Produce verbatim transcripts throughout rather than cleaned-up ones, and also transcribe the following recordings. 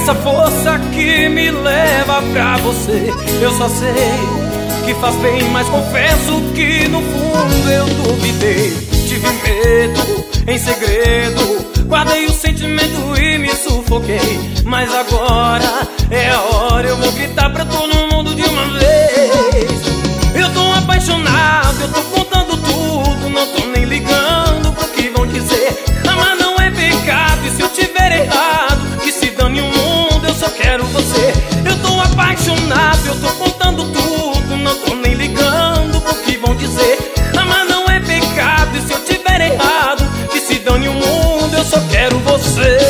essa força que me leva pra você. Eu só sei que faz bem, mas confesso que no fundo eu duvidei. Tive medo em segredo, guardei o sentimento e me sufoquei. Mas agora é a hora, eu vou gritar pra todo mundo de uma vez. Eu tô apaixonado, eu tô contando tudo, não tô nem ligando pro que vão dizer. Amar não é pecado, e se eu tiver errado, que se dane o mundo, eu só quero você. Eu tô apaixonado, eu tô contando tudo, não tô nem ligando pro que vão dizer. Amar não é pecado, e se eu tiver errado, que se dane o mundo, eu só quero você.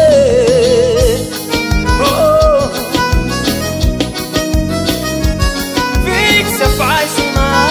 Oh. Vem se apaixonar.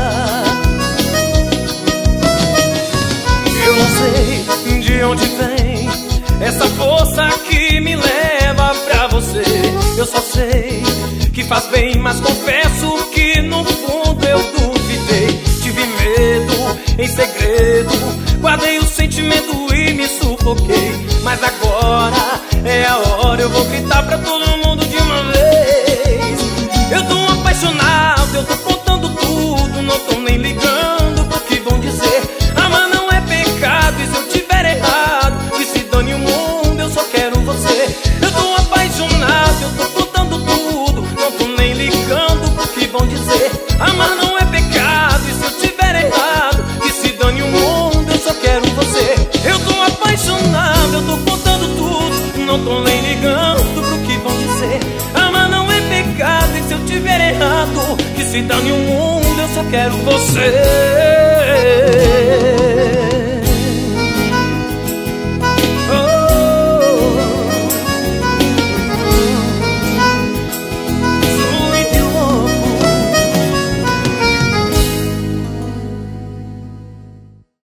Eu não sei de onde vem essa força que me leva pra você. Eu só sei que faz bem, mas confesso que no fundo eu duvidei. Tive medo em segredo, guardei o sentimento e me sufoquei. Mas agora é a hora, eu vou gritar pra todo mundo de uma vez. Eu tô apaixonado, eu tô contando tudo, não tô nem ligando pro que vão dizer. Amar não é pecado, e se eu tiver errado, que se dane o mundo, eu só quero você. Eu tô apaixonado, eu tô contando tudo, não tô nem ligando pro que vão dizer. Amar não é pecado, e se eu tiver errado, que se dane o mundo, eu só quero você. Eu tô apaixonado, eu tô contando tudo, não tô nem ligando pro que vão dizer. Amar não é pecado, e se eu tiver errado, que se dane o mundo, eu só quero você.